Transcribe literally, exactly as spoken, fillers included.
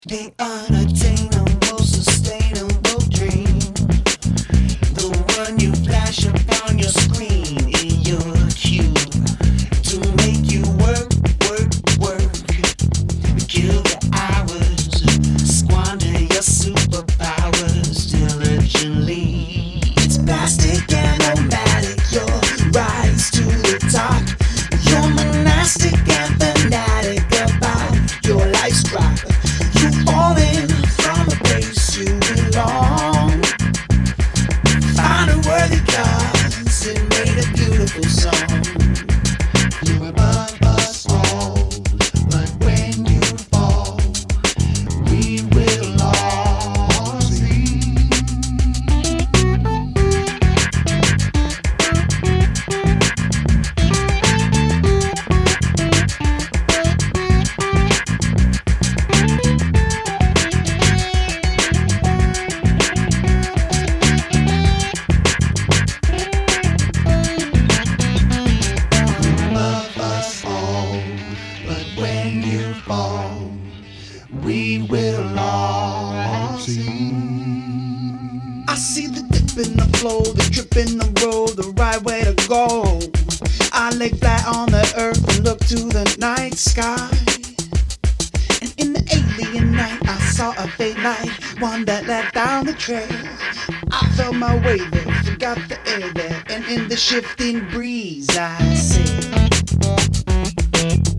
The unattainable, sustainable dream. The one you flash upon your screen in your queue. To make you work, work, work. Kill the hours. Squander your superpowers diligently. It's plastic and nomadic. Your rise to the top. You're monastic and fanatic about your life's drop. You falling from a place you belong. Find a worthy cause and made a beautiful song. You're above us all, but when you fall, we will all see. Above us all, but when you fall, we will all see. I see the dip in the flow, the drip in the road, the right way to go. I lay flat on the earth and look to the night sky. And in the alien night, I saw a faint light, one that led down the trail. I felt my way there, forgot the air there, and in the shifting breeze I said.